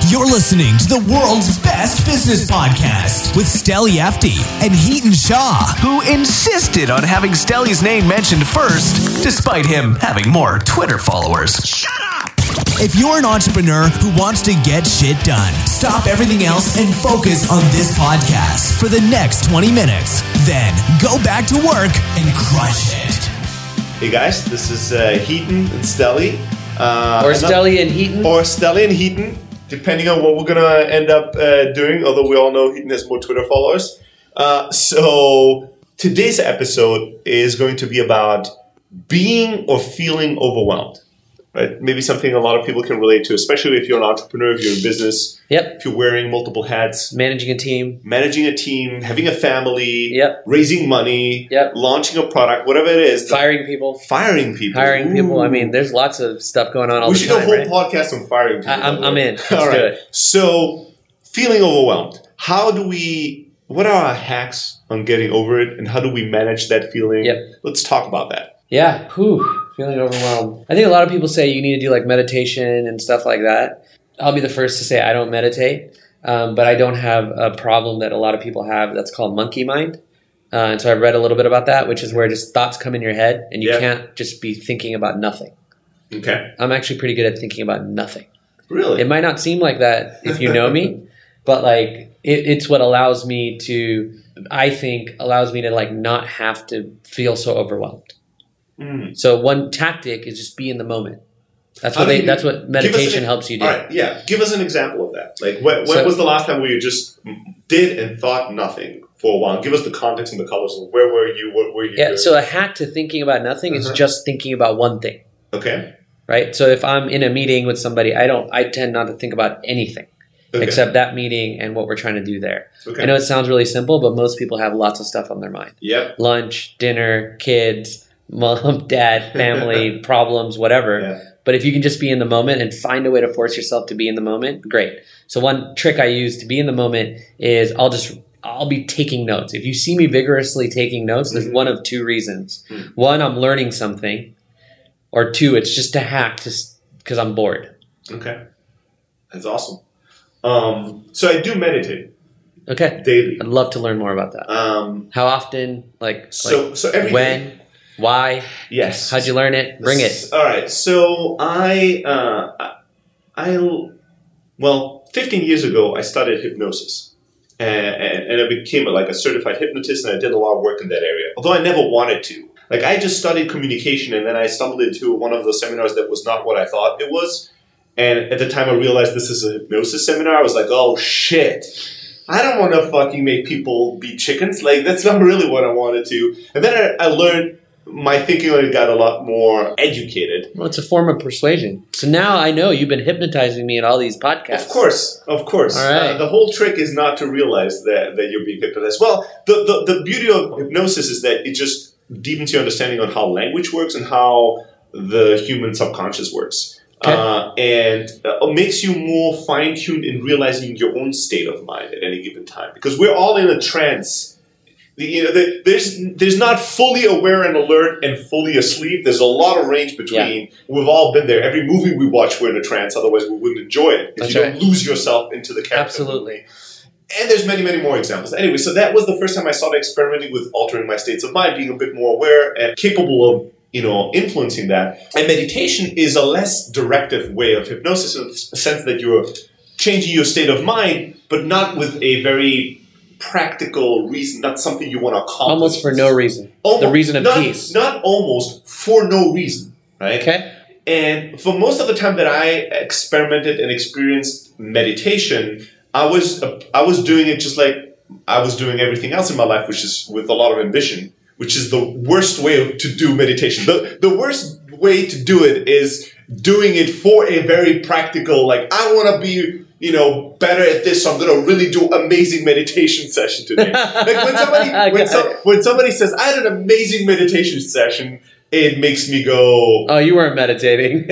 You're listening to the world's best business podcast with Steli Efti and Heaton Shaw, who insisted on having Steli's name mentioned first, despite him having more Twitter followers. Shut up! If you're an entrepreneur who wants to get shit done, stop everything else and focus on this podcast for the next 20 minutes. Then go back to work and crush it. Hey guys, this is Heaton and Steli. Or Steli and Heaton. Or Steli and Heaton, depending on what we're going to end up doing, although we all know Heaton has more Twitter followers. So today's episode is going to be about being or feeling overwhelmed. Right? Maybe something a lot of people can relate to, especially if you're an entrepreneur, if you're in business, if you're wearing multiple hats. Managing a team, having a family, raising money, launching a product, whatever it is. Firing people. Ooh. I mean, there's lots of stuff going on all the time. We should do a whole podcast on firing people. I'm in. Let's do it. So, feeling overwhelmed. What are our hacks on getting over it, and how do we manage that feeling? Let's talk about that. Yeah. Feeling overwhelmed. I think a lot of people say you need to do like meditation and stuff like that. I'll be the first to say I don't meditate, but I don't have a problem that a lot of people have that's called monkey mind. And so I've read a little bit about that, which is where just thoughts come in your head and you can't just be thinking about nothing. Okay. I'm actually pretty good at thinking about nothing. Really? It might not seem like that if you know me, but like it's what allows me to like not have to feel so overwhelmed. So one tactic is just be in the moment. That's what meditation helps you do. All right, give us an example of that. Like when was the last time where you just did and thought nothing for a while? Give us the context and the colors. Where were you? What were you doing? So a hack to thinking about nothing is just thinking about one thing. Okay. Right? So if I'm in a meeting with somebody, I tend not to think about anything except that meeting and what we're trying to do there. Okay. I know it sounds really simple, but most people have lots of stuff on their mind. Yep. Lunch, dinner, kids, mom, dad, family, problems, whatever. Yeah. But if you can just be in the moment and find a way to force yourself to be in the moment, great. So one trick I use to be in the moment is I'll be taking notes. If you see me vigorously taking notes, there's one of two reasons. One, I'm learning something, or two, it's just a hack because I'm bored. Okay. That's awesome. So I do meditate. Okay. Daily. I'd love to learn more about that. How often? So every when? Day. Why? Yes. How'd you learn it? Bring it. All right. So 15 years ago, I started hypnosis. And I became a certified hypnotist, and I did a lot of work in that area. Although I never wanted to. Like, I just studied communication, and then I stumbled into one of those seminars that was not what I thought it was. And at the time I realized this is a hypnosis seminar, I was like, oh, shit. I don't want to fucking make people be chickens. Like, that's not really what I wanted to. And then I learned my thinking got a lot more educated. Well, it's a form of persuasion. So now I know you've been hypnotizing me in all these podcasts. Of course. All right. The whole trick is not to realize that you're being hypnotized. Well, the beauty of hypnosis is that it just deepens your understanding on how language works and how the human subconscious works. Okay. And it makes you more fine-tuned in realizing your own state of mind at any given time. Because we're all in a trance. There's not fully aware and alert and fully asleep. There's a lot of range between. Yeah. We've all been there. Every movie we watch, we're in a trance. Otherwise, we wouldn't enjoy it. If you don't lose yourself into the character. Absolutely. And there's many, many more examples. Anyway, so that was the first time I started experimenting with altering my states of mind, being a bit more aware and capable of influencing that. And meditation is a less directive way of hypnosis in the sense that you're changing your state of mind, but not with a very practical reason, not something you want to accomplish. Almost for no reason. The reason of peace. Not almost, for no reason, right? Okay. And for most of the time that I experimented and experienced meditation, I was doing it just like I was doing everything else in my life, which is with a lot of ambition, which is the worst way to do meditation. The worst way to do it is doing it for a very practical, like, I want to be, better at this, so I'm going to really do amazing meditation session today. Like when somebody says, I had an amazing meditation session, it makes me go, oh, you weren't meditating.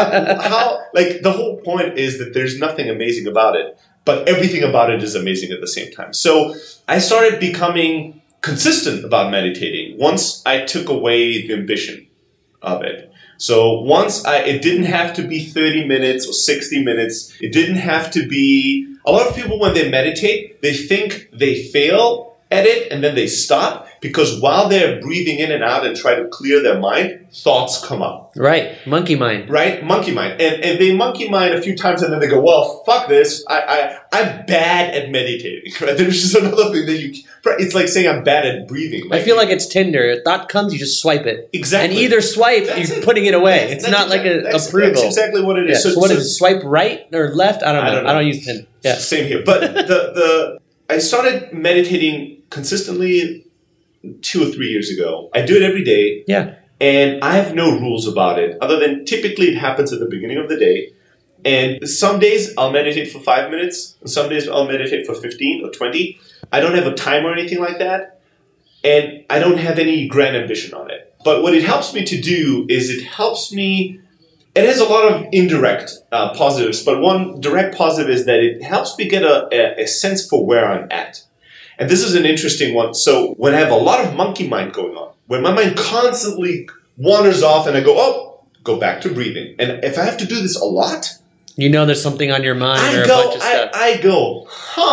The whole point is that there's nothing amazing about it, but everything about it is amazing at the same time. So I started becoming consistent about meditating once I took away the ambition of it. So once it didn't have to be 30 minutes or 60 minutes. It didn't have to be... A lot of people, when they meditate, they think they fail at it and then they stop because while they're breathing in and out and try to clear their mind, thoughts come up. Right. Monkey mind. Right? Monkey mind. And they monkey mind a few times and then they go, well, fuck this. I'm bad at meditating. Right? There's just another thing that you... It's like saying I'm bad at breathing. I feel like it's Tinder. A thought comes, you just swipe it. Exactly. And either swipe, you're putting it away. It's not like an approval. That's exactly what it is. Yeah. So what is it? Swipe right or left? I don't know. I don't use Tinder. Yeah. Same here. But I started meditating consistently 2 or 3 years ago. I do it every day. Yeah. And I have no rules about it other than typically it happens at the beginning of the day. And some days I'll meditate for 5 minutes. And some days I'll meditate for 15 or 20. I don't have a time or anything like that. And I don't have any grand ambition on it. But what it helps me to do is it helps me... It has a lot of indirect positives, but one direct positive is that it helps me get a sense for where I'm at. And this is an interesting one. So when I have a lot of monkey mind going on, when my mind constantly wanders off and I go back to breathing. And if I have to do this a lot... You know there's something on your mind or a bunch of stuff. I go,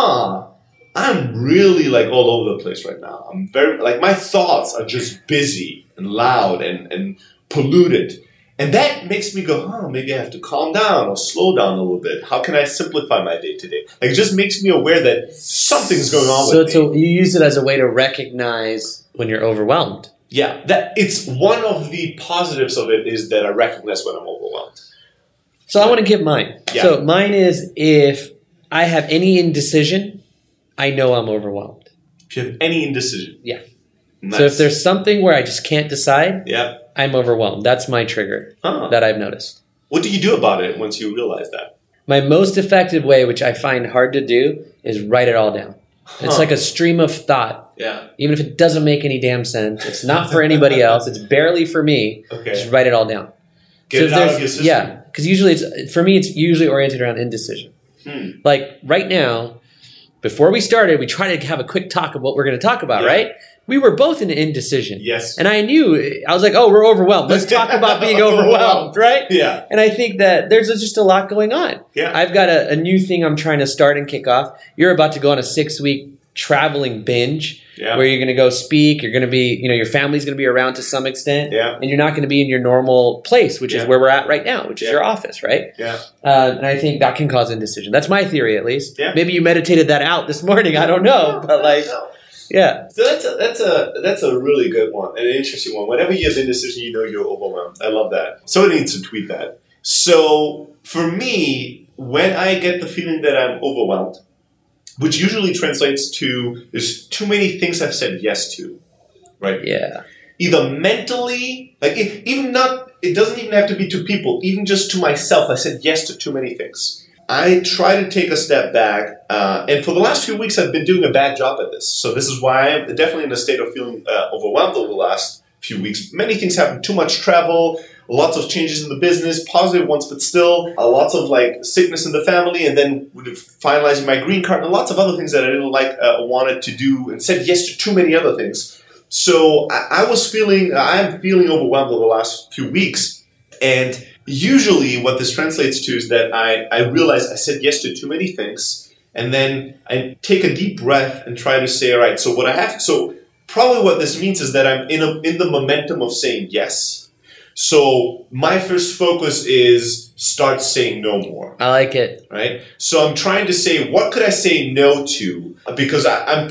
I'm really like all over the place right now. I'm very, like my thoughts are just busy and loud and polluted. And that makes me go, maybe I have to calm down or slow down a little bit. How can I simplify my day to day? Like it just makes me aware that something's going on with me. So you use it as a way to recognize when you're overwhelmed. Yeah, that it's one of the positives of it is that I recognize when I'm overwhelmed. So I want to give mine. Yeah. So mine is if I have any indecision, I know I'm overwhelmed. If you have any indecision. Yeah. Nice. So if there's something where I just can't decide, yeah, I'm overwhelmed. That's my trigger that I've noticed. What do you do about it once you realize that? My most effective way, which I find hard to do, is write it all down. It's like a stream of thought. Yeah. Even if it doesn't make any damn sense. It's not for anybody else. It's barely for me. Okay. Just write it all down. Get it out of your system. Yeah. Because usually for me, it's usually oriented around indecision. Like right now, before we started, we tried to have a quick talk of what we're going to talk about, right? We were both in indecision. Yes. And I was like, we're overwhelmed. Let's talk about being overwhelmed, right? Yeah. And I think that there's just a lot going on. Yeah. I've got a new thing I'm trying to start and kick off. You're about to go on a 6-week traveling binge where you're going to go speak. You're going to be, your family's going to be around to some extent. Yeah. And you're not going to be in your normal place, which is where we're at right now, which is your office, right? Yeah. And I think that can cause indecision. That's my theory, at least. Yeah. Maybe you meditated that out this morning. I don't know. Yeah. So that's a really good one, an interesting one. Whenever you have indecision, you know you're overwhelmed. I love that. Somebody needs to tweet that. So for me, when I get the feeling that I'm overwhelmed, which usually translates to there's too many things I've said yes to, right? Yeah. Either mentally, like it doesn't even have to be to people, even just to myself. I said yes to too many things. I try to take a step back, and for the last few weeks, I've been doing a bad job at this. So this is why I'm definitely in a state of feeling overwhelmed over the last few weeks. Many things happen, too much travel, lots of changes in the business, positive ones, but still lots of like sickness in the family, and then finalizing my green card, and lots of other things that I didn't wanted to do, and said yes to too many other things. So I'm feeling overwhelmed over the last few weeks, and usually what this translates to is that I realize I said yes to too many things, and then I take a deep breath and try to say, all right, so probably what this means is that I'm in the momentum of saying yes. So my first focus is start saying no more. I like it. Right? So I'm trying to say, what could I say no to? Because I'm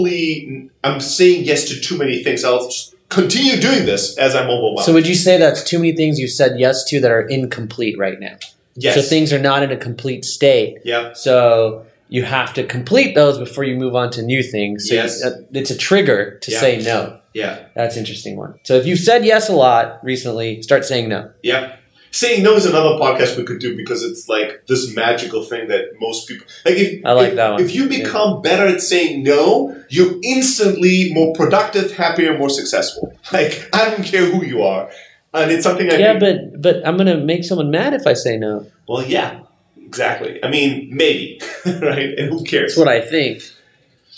saying yes to too many things. I'll continue doing this as I'm overwhelmed. So would you say that's too many things you said yes to that are incomplete right now? Yes. So things are not in a complete state. Yeah. So you have to complete those before you move on to new things. So yes. It's a trigger to say no. Yeah. That's an interesting one. So if you've said yes a lot recently, start saying no. Yeah. Saying no is another podcast we could do because it's like this magical thing that most people... that one. If you become better at saying no, you're instantly more productive, happier, more successful. Like, I don't care who you are. And it's something but I'm going to make someone mad if I say no. Well, yeah. Exactly. I mean, maybe. Right? And who cares? That's what I think.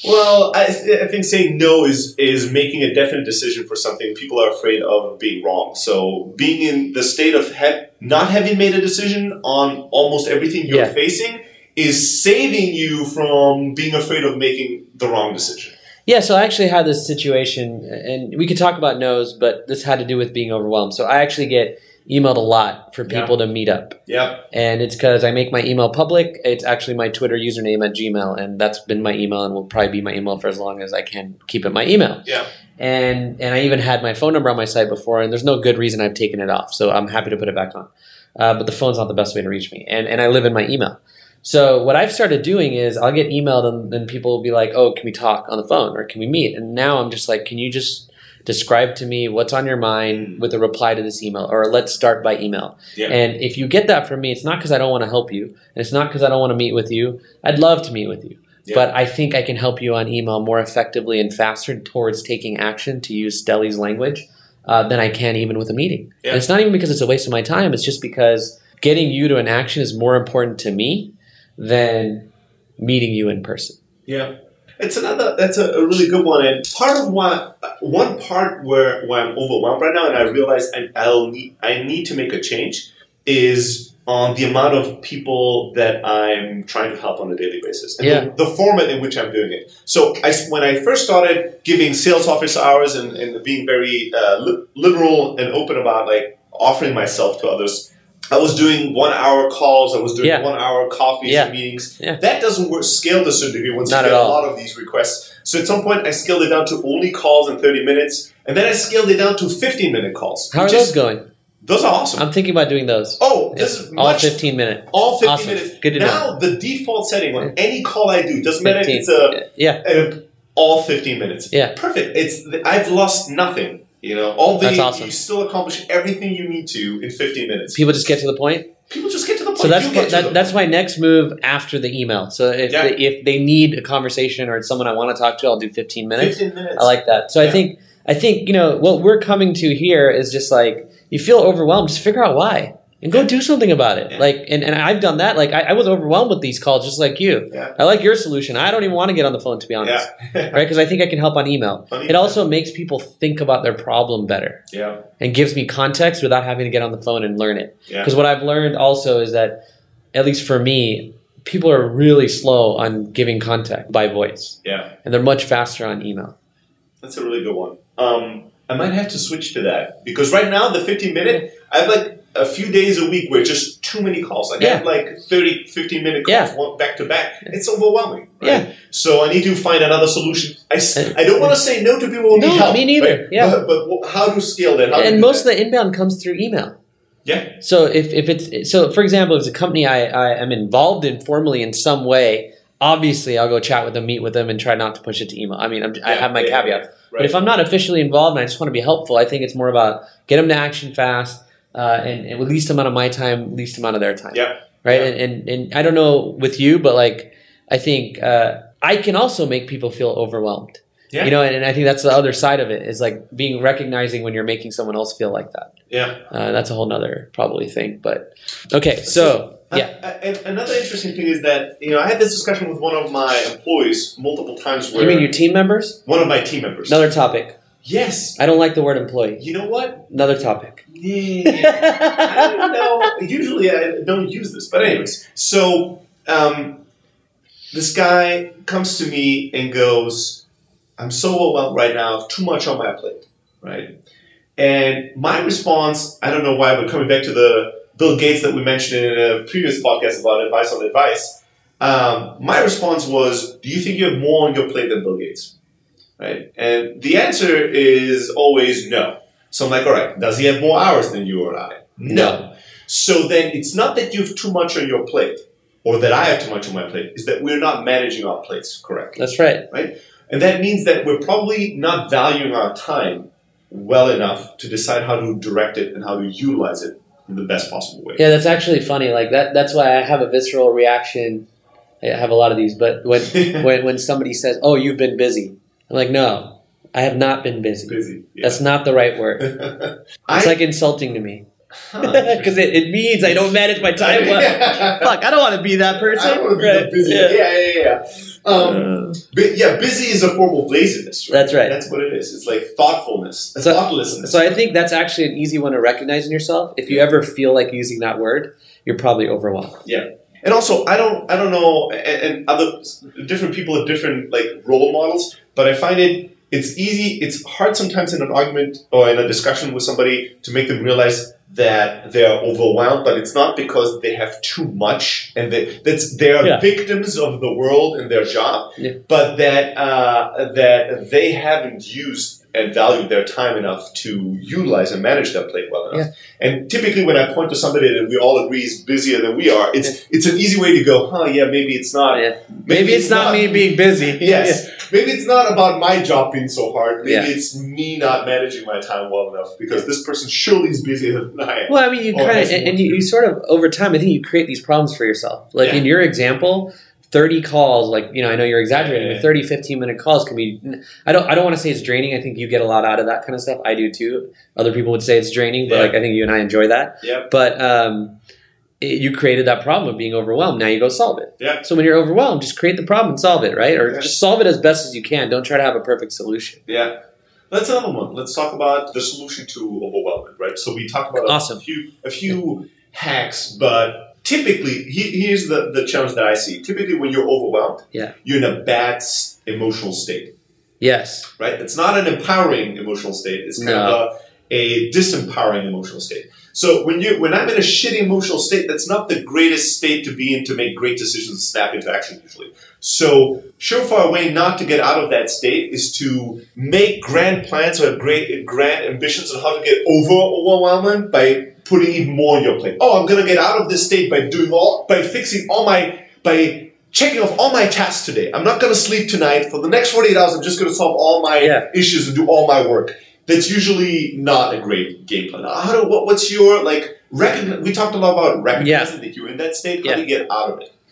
Well, I think saying no is making a definite decision for something. People are afraid of being wrong. So being in the state of not having made a decision on almost everything you're facing is saving you from being afraid of making the wrong decision. Yeah, so I actually had this situation, and we could talk about no's, but this had to do with being overwhelmed. So I actually get emailed a lot for people to meet up. Yeah. And it's because I make my email public. It's actually my Twitter username at Gmail, and that's been my email and will probably be my email for as long as I can keep it my email. Yeah. And I even had my phone number on my site before, and there's no good reason I've taken it off, so I'm happy to put it back on. But the phone's not the best way to reach me, and I live in my email. So what I've started doing is I'll get emailed and then people will be like, oh, can we talk on the phone or can we meet? And now I'm just like, can you just describe to me what's on your mind with a reply to this email, or let's start by email. Yeah. And if you get that from me, it's not because I don't want to help you, and it's not because I don't want to meet with you. I'd love to meet with you. Yeah. But I think I can help you on email more effectively and faster towards taking action, to use Stelly's language, than I can even with a meeting. Yeah. And it's not even because it's a waste of my time. It's just because getting you to an action is more important to me than meeting you in person. Yeah. That's a really good one. And one part where I'm overwhelmed right now, and I realize I need to make a change, is on the amount of people that I'm trying to help on a daily basis, and the format in which I'm doing it. So when I first started giving sales office hours and being very liberal and open about like offering myself to others, I was doing 1 hour calls. I was doing 1 hour coffees and meetings. Yeah. That doesn't scale to a certain degree once you get a lot of these requests. So at some point, I scaled it down to only calls in 30 minutes. And then I scaled it down to 15-minute calls. How are those going? Those are awesome. I'm thinking about doing those. Oh, this is all 15 minutes. All 15 awesome. minutes. Good to know. Now, the default setting on any call I do, doesn't matter if it's all 15 minutes. Yeah. Perfect. I've lost nothing. You know, that's awesome. You still accomplish everything you need to in 15 minutes. People just get to the point? People just get to the point. So that's my next move after the email. So if they need a conversation or it's someone I want to talk to, I'll do 15 minutes. 15 minutes. I like that. So I think what we're coming to here is just like, you feel overwhelmed, just figure out why. And go do something about it. Yeah. Like, and I've done that. Like, I was overwhelmed with these calls, just like you. Yeah. I like your solution. I don't even want to get on the phone, to be honest. Yeah. Right? Because I think I can help on email. It also makes people think about their problem better. Yeah. And gives me context without having to get on the phone and learn it. Because what I've learned also is that, at least for me, people are really slow on giving context by voice. Yeah. And they're much faster on email. That's a really good one. I might have to switch to that. Because right now, the 15-minute, I have like a few days a week where just too many calls. Like I have like 30, 15-minute calls back to back. It's overwhelming. Right? Yeah. So I need to find another solution. I don't want to say no to people who need help. Me neither. Right? Yeah. But how to scale that? And most of the inbound comes through email. Yeah. So if it's for example, if it's a company I am involved in formally in some way, obviously I'll go chat with them, meet with them, and try not to push it to email. I mean, I have my caveats. Yeah. Right. But if I'm not officially involved and I just want to be helpful, I think it's more about get them to action fast. And with least amount of my time, least amount of their time. Yeah. Right. Yeah. And I don't know with you, but like I think I can also make people feel overwhelmed. Yeah. You know, and I think that's the other side of it is like recognizing when you're making someone else feel like that. Yeah. That's a whole nother probably thing. But okay, so and another interesting thing is that I had this discussion with one of my employees multiple times. Where you mean your team members? One of my team members. Another topic. Yes. I don't like the word employee. You know what? Another topic. Yeah. I don't know. Usually I don't use this. But anyways. So this guy comes to me and goes, I'm so overwhelmed right now. I have too much on my plate. Right? And my response, I don't know why, but coming back to the Bill Gates that we mentioned in a previous podcast about advice on advice, my response was, do you think you have more on your plate than Bill Gates? Right? And the answer is always no. So I'm like, all right, does he have more hours than you or I? No. So then it's not that you have too much on your plate or that I have too much on my plate. It's that we're not managing our plates correctly. That's right. Right? And that means that we're probably not valuing our time well enough to decide how to direct it and how to utilize it in the best possible way. Yeah, that's actually funny. Like that's why I have a visceral reaction. I have a lot of these, but when somebody says, "Oh, you've been busy," I'm like, "No, I have not been busy. Busy. Yeah. That's not the right word. It's like insulting to me." Because it means I don't manage my time well. Fuck, I don't want to be that person. I don't want to be busy. Yeah. Busy is a form of laziness. Right? That's right. That's what it is. It's like thoughtfulness, thoughtlessness. So I think that's actually an easy one to recognize in yourself. If you ever feel like using that word, you're probably overwhelmed. Yeah. And also, I don't know, and other different people have different like role models, but I find it's hard sometimes in an argument or in a discussion with somebody to make them realize that they are overwhelmed, but it's not because they have too much and they are victims of the world and their job, but that they haven't used and valued their time enough to utilize and manage their plate well enough. Yeah. And typically when I point to somebody that we all agree is busier than we are, it's an easy way to go, maybe it's not. Yeah. Maybe it's not me being busy. Yes. Yeah. Maybe it's not about my job being so hard. Maybe it's me not managing my time well enough because this person surely is busier than I am. Well, I mean, you kind of, and you sort of, over time, I think you create these problems for yourself. Like in your example, 30 calls, like, I know you're exaggerating, but 30, 15-minute calls can be, I don't want to say it's draining. I think you get a lot out of that kind of stuff. I do too. Other people would say it's draining, but I think you and I enjoy that. Yeah. But you created that problem of being overwhelmed. Now you go solve it. Yeah. So when you're overwhelmed, just create the problem and solve it, right? Or just solve it as best as you can. Don't try to have a perfect solution. Yeah. That's another one. Let's talk about the solution to overwhelmment, right? So we talked about a few hacks, but typically, here's the challenge that I see. Typically, when you're overwhelmed, you're in a bad emotional state. Yes. Right? It's not an empowering emotional state. It's kind of a disempowering emotional state. So when I'm in a shitty emotional state, that's not the greatest state to be in to make great decisions and snap into action usually. So surefire way not to get out of that state is to make grand plans or grand ambitions on how to get over overwhelmment by putting even more on your plate. I'm going to get out of this state by checking off all my tasks today. I'm not going to sleep tonight. For the next 48 hours, I'm just going to solve all my issues and do all my work. That's usually not a great game plan. What's your, we talked a lot about recognizing that you're in that state. How do you get out of it?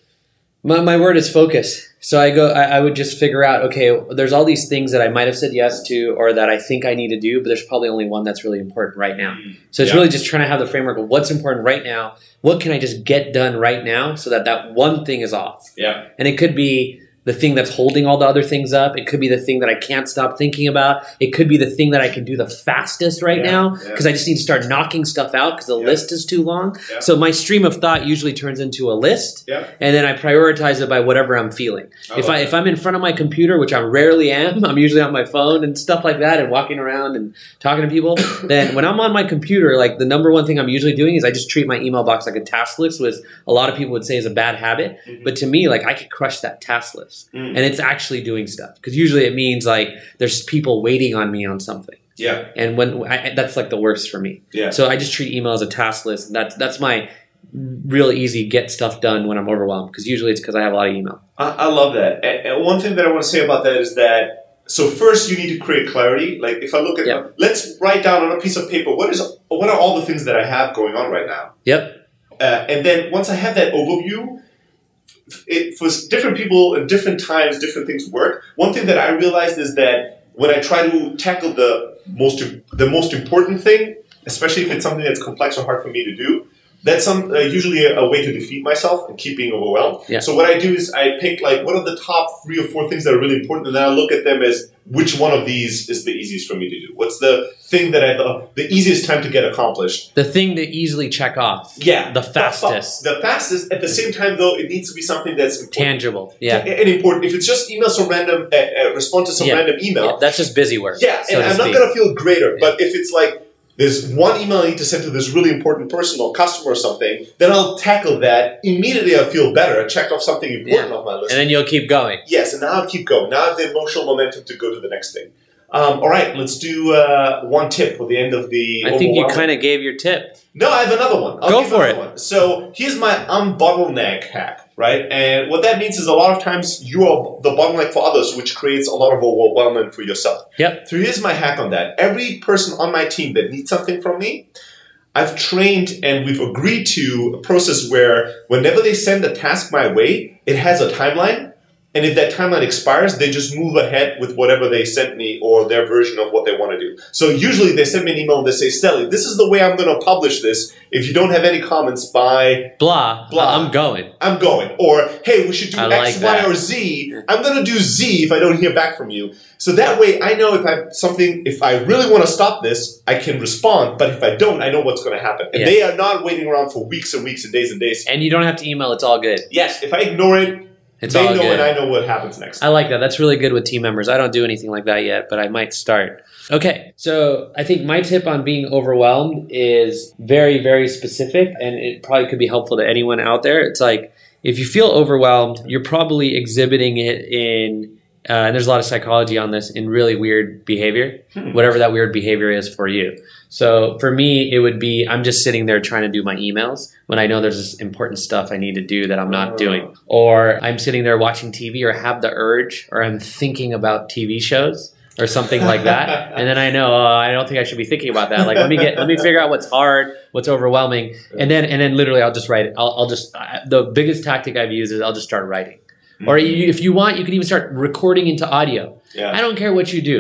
My word is focus. So I would just figure out, okay, there's all these things that I might have said yes to or that I think I need to do, but there's probably only one that's really important right now. So it's really just trying to have the framework of what's important right now. What can I just get done right now so that one thing is off? Yeah. And it could be the thing that's holding all the other things up. It could be the thing that I can't stop thinking about. It could be the thing that I can do the fastest right now because I just need to start knocking stuff out because the list is too long. Yeah. So my stream of thought usually turns into a list, and then I prioritize it by whatever I'm feeling. If I'm in front of my computer, which I rarely am, I'm usually on my phone and stuff like that and walking around and talking to people, then when I'm on my computer, like the number one thing I'm usually doing is I just treat my email box like a task list, which a lot of people would say is a bad habit. Mm-hmm. But to me, like I could crush that task list. And it's actually doing stuff because usually it means like there's people waiting on me on something. Yeah. And that's like the worst for me. Yeah. So I just treat email as a task list. And that's my real easy get stuff done when I'm overwhelmed because usually it's because I have a lot of email. I love that. And one thing that I want to say about that is that so first you need to create clarity. Like if I look at let's write down on a piece of paper what are all the things that I have going on right now. Yep. And then once I have that overview. For different people at different times, different things work. One thing that I realized is that when I try to tackle the most important thing, especially if it's something that's complex or hard for me to do, that's usually a way to defeat myself and keep being overwhelmed. Yeah. So what I do is I pick what are the top 3 or 4 things that are really important, and then I look at them as which one of these is the easiest for me to do. What's the thing that the easiest time to get accomplished? The thing to easily check off. Yeah. The fastest. The fastest. At the same time, though, it needs to be something that's important. Tangible. Yeah. And important. If it's just email some random, respond to some random email. That's just busy work. Yeah, and I'm not going to feel greater. But if it's there's one email I need to send to this really important person or customer or something, then I'll tackle that. Immediately I'll feel better. I checked off something important off my list. And then you'll keep going. Yes, and now I'll keep going. Now I have the emotional momentum to go to the next thing. All right, let's do one tip for the end of the I think you kind of gave your tip. No, I have another one. Go for it. So here's my unbottleneck hack, right? And what that means is a lot of times you are the bottleneck for others, which creates a lot of overwhelmment for yourself. Yep. So here's my hack on that. Every person on my team that needs something from me, I've trained and we've agreed to a process where whenever they send a task my way, it has a timeline. And if that timeline expires, they just move ahead with whatever they sent me or their version of what they want to do. So usually they send me an email and they say, Stelly, this is the way I'm going to publish this. If you don't have any comments by blah, I'm going. Or, hey, we should do like X, that. Y, or Z. I'm going to do Z if I don't hear back from you. So that way I know if I really want to stop this, I can respond. But if I don't, I know what's going to happen. And they are not waiting around for weeks and weeks and days and days. And you don't have to email. It's all good. Yes, if I ignore it, they know and I know what happens next. I like that. That's really good with team members. I don't do anything like that yet, but I might start. Okay, so I think my tip on being overwhelmed is very, very specific, and it probably could be helpful to anyone out there. It's like, if you feel overwhelmed, you're probably exhibiting it in, and there's a lot of psychology on this, in really weird behavior, whatever that weird behavior is for you. So for me, it would be, I'm just sitting there trying to do my emails when I know there's this important stuff I need to do that I'm not doing. Or I'm sitting there watching TV or have the urge, or I'm thinking about TV shows or something like that. And then I know, I don't think I should be thinking about that. Like, let me figure out what's hard, what's overwhelming. And then literally I'll just write it. The biggest tactic I've used is I'll just start writing. Or if you want, you can even start recording into audio. Yeah. I don't care what you do.